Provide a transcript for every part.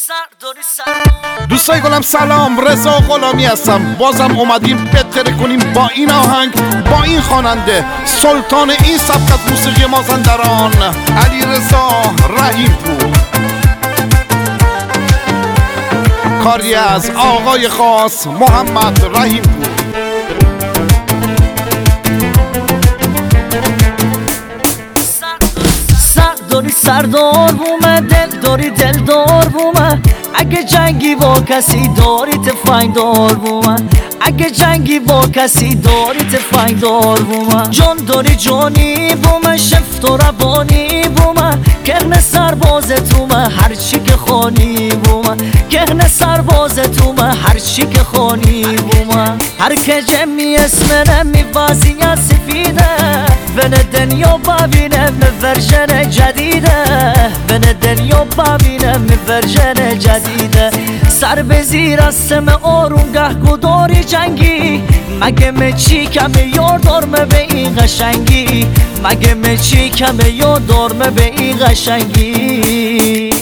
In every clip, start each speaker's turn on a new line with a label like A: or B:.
A: دوستای گلم سلام، رضا غلامی هستم. بازم اومدیم بهتره کنیم با این آهنگ، با این خواننده، سلطان این سبک از موسیقی مازندران، علیرضا رحیم‌پور. کاری از آقای خاص محمد رحیم‌پور.
B: سردار بومه، دل داری دلدار بومه. اگه جنگی با کسی داری تفنگ دار بومه. اگه جنگی با کسی داری تفنگ دار بومه. جان داری جانی بومه، شفت و ربانی بومه. کهنه سرباز تومه، هرچی که خانی بومه. کهنه سرباز تومه، هرچی که خانی بومه. هر که جمعی اسمنه میبازی از سفیده. بن دنیا ببینم ورژن جدیده. بن دنیا ببینم ورژن جدیده. سر به زیر از سم آرونگه گداری جنگی. مگه مچی کمه یار دارمه به این قشنگی. مگه مچی کمه یار دارمه به این قشنگی.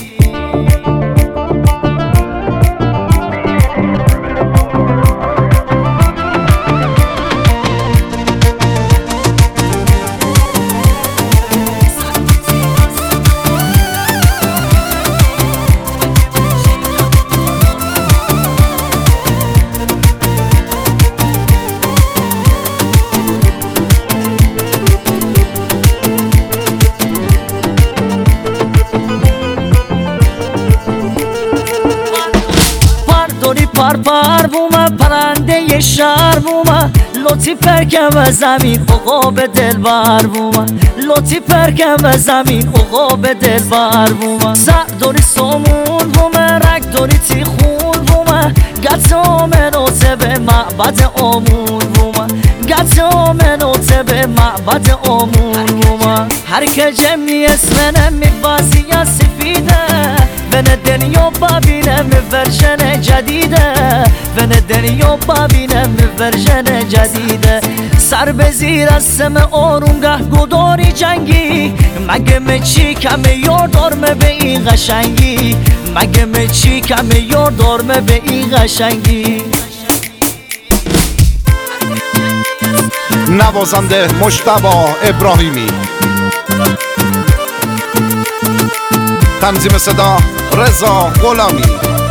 B: پر بومه، پرنده شهر بومه. لطی پرکم زمین عقاب دلبر بومه. لطی پرکم زمین عقاب دلبر بومه. زرداری سامون بومه، رگ داری تیخون بومه. گت آمنوته به معبد آمون بومه. گت آمنوته به معبد آمون بومه. هر که جمعی اسمنه میبازی از سفیده. بن دنیا ببینم ورژن جدیده. بن دنیا ببینم ورژن جدیده. سر به زیر از سم آرونگه گداری جنگی. مگه مچی کمه یار دارمه به این قشنگی. مگه مچی کمه یار دارمه به این قشنگی.
A: نوازنده مجتبی ابراهیمی. تنظیم صدا رضا غلامی.